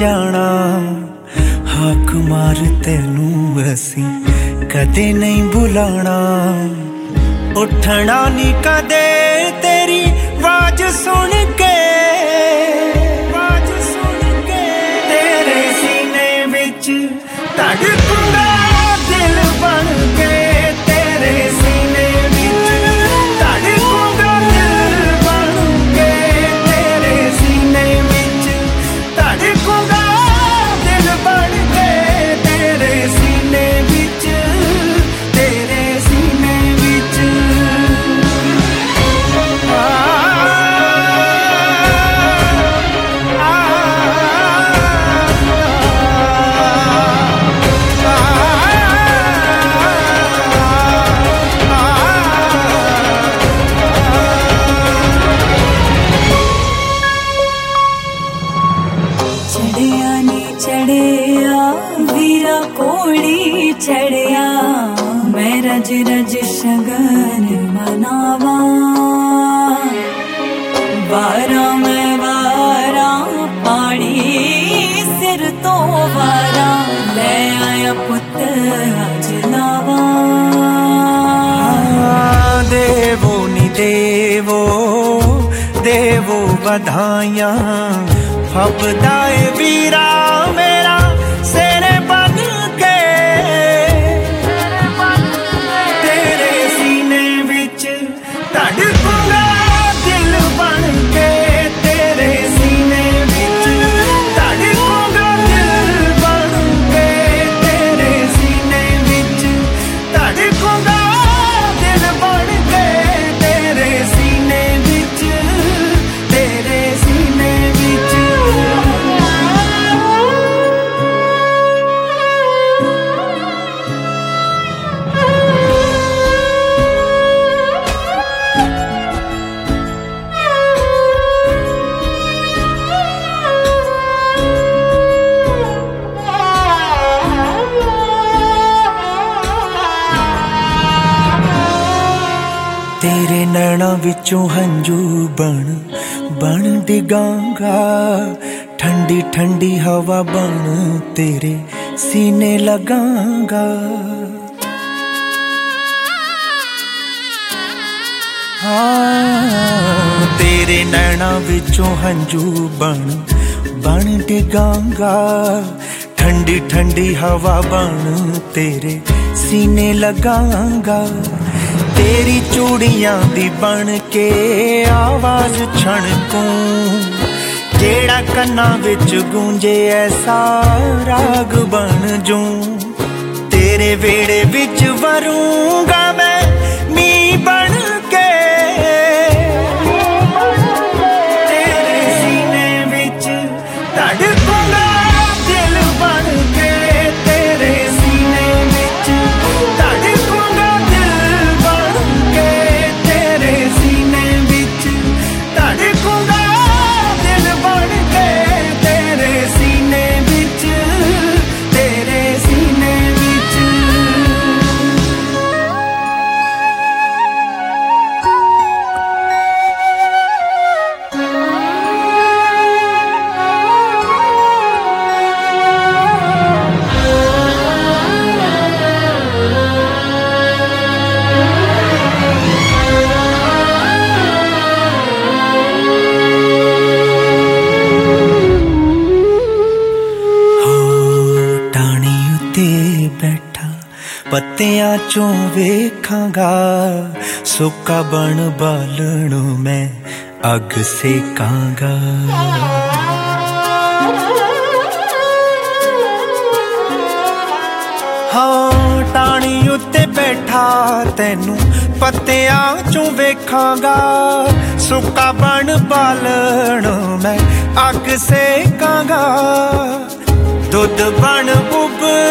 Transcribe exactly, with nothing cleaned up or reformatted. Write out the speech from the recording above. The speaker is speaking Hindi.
जाना हाक मार तेनू असी कदे नहीं बुलाना उठना नी कदे तेरी आवाज सुन के आवाज सुन के तेरे सीने विच धड़कूंगा दिल बन के तेरे सीने विच धड़कूंगा दिल बन के तेरे सीने विच धड़कूंगा दिल बन के तेरे सीने विच तेरे सीने विच आ, आ, चढ़िया नी चढ़िया वीरा कोड़ी चढ़िया मैं रज रज शगन मनावा वारा मैं वारा पानी सिर तो वारा ले आया पुत अज लावा देवो नी देवो देवो बधाइयां फबदाए वीरा मेरा सेरे बन के तेरे सीने विच धड़कूंगा दिल बन के तेरे सीने विच धड़कूंगा दिल बन के तेरे सीने विच धड़कूंगा दिल बन के तेरे सीने विच तेरे सीने विच तेरे नैना विचों हंजू बन बन डिगांगा ठंडी ठंडी हवा बन तेरे सीने लगांगा हाँ तेरे नैना विचों हंजू बन बन डिगांगा ठंडी ठंडी हवा बन तेरे सीने लगांगा तेरी चूड़ियां दी बन के आवाज छणकूं जेड़ा कन्ना विच गूंजे ऐसा राग बन जूं तेरे वेड़े विच वरूंगा मैं मी बन के तेरे सीने विच धड़कूंगा दिल बन के तेरे सीने विच धड़कूंगा दिल बन के तेरे सीने विच धड़कूंगा दिल बन के तेरे सीने विच तेरे सीने विच बैठा पत्तियां चों वेखांगा सुक्का बन बालण मैं अग सेकांगा हाँ टाणी उत्ते बैठा तेनू पत्तियां चों वेखांगा सुक्का बन बालण मैं अग सेकांगा दुध बन उब